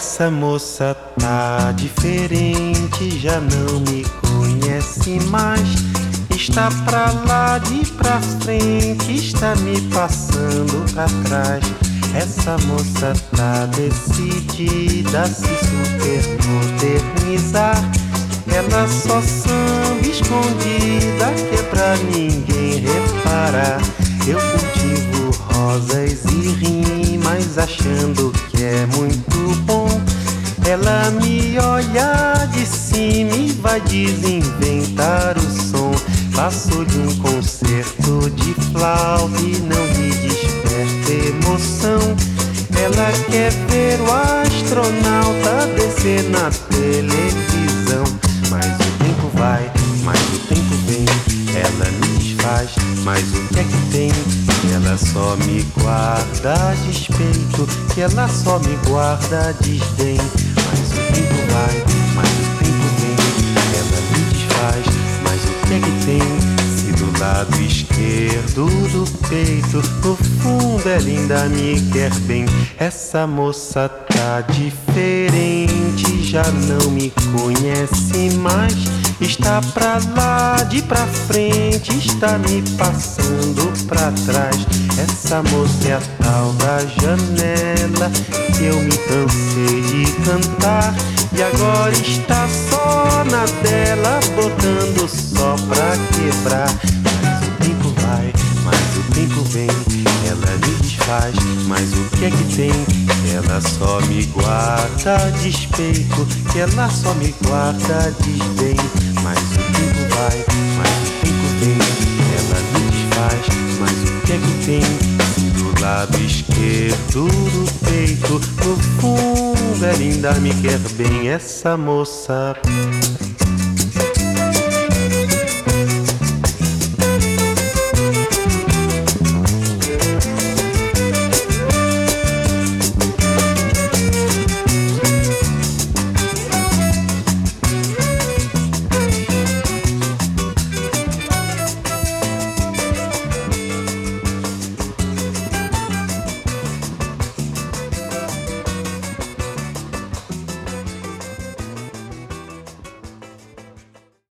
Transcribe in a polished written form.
Essa moça tá diferente, já não me conhece mais. Está pra lá de pra frente, está me passando pra trás. Essa moça tá decidida a se supermodernizar. Ela só samba escondida que é pra ninguém reparar. Eu cultivo rosas e rimas achando que é muito bom. Ela me olha de cima e vai desinventar o som. Passo-lhe um concerto de flauta e não lhe desperta emoção. Ela quer ver o astronauta descer na televisão. Mas o tempo vai, mas o tempo vem. Ela me desfaz, mas o que é que tem? Ela só me guarda despeito, que ela só me guarda desdém. Mas o tempo vai, mas o tempo vem. Ela me desfaz, mas o que é que tem? Se do lado esquerdo do peito, no fundo ela ainda me quer bem. Essa moça tá diferente, já não me conhece mais. Está pra lá de pra frente, está me passando pra trás. Essa moça é a tal da janela que eu me cansei de cantar. E agora está só na dela, botando só pra quebrar. Mas o tempo vai, mas o tempo vem. Ela me desfaz, mas o que é que tem? Ela só me guarda despeito, que ela só me guarda desdém. Mas o tempo vai, mas o tempo vem. Ela me desfaz, mas o que é que tem? Se do lado esquerdo do peito, no fundo ela ainda me quer bem. Essa moça